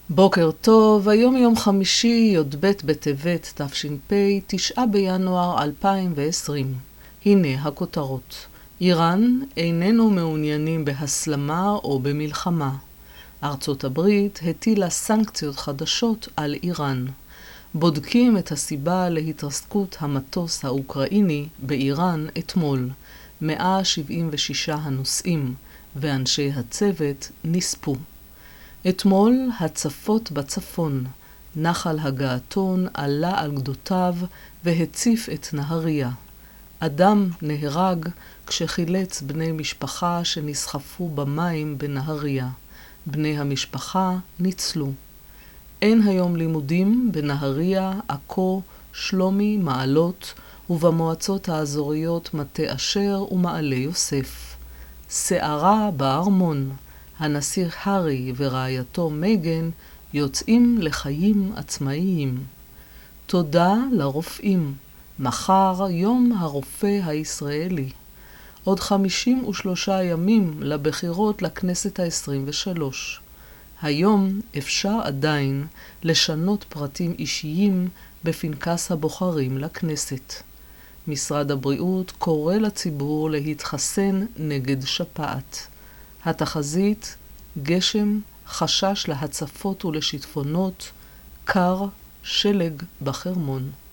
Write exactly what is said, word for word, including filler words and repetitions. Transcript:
בוקר טוב, היום יום חמישי, י"ב בטבת תש"פ, תשעה בינואר אלפיים ועשרים. הנה הכותרות. איראן איננו מעוניינים בהסלמה או במלחמה. ארצות הברית הטילה סנקציות חדשות על איראן. בודקים את הסיבה להתרסקות המטוס האוקראיני באיראן אתמול. מאה שבעים ושישה הנוסעים ואנשי הצוות נספו. אתמול הצפות בצפון. נחל הגעתון עלה על גדותיו והציף את נהריה. אדם נהרג כשחילץ בני משפחה שנסחפו במים בנהריה. בני המשפחה ניצלו. אין היום לימודים בנהריה, עכו, שלומי, מעלות ובמועצות האזוריות מטה אשר ומעלה יוסף. סערה בארמון. הנסיך הארי ורעייתו מייגן יוצאים לחיים עצמאיים. תודה לרופאים. מחר יום הרופא הישראלי. עוד חמישים ושלושה ימים לבחירות לכנסת העשרים ושלוש. היום אפשר עדיין לשנות פרטים אישיים בפנקס הבוחרים לכנסת. משרד הבריאות קורא לציבור להתחסן נגד שפעת. התחזית, גשם, חשש להצפות ולשיטפונות, קר, שלג בחרמון.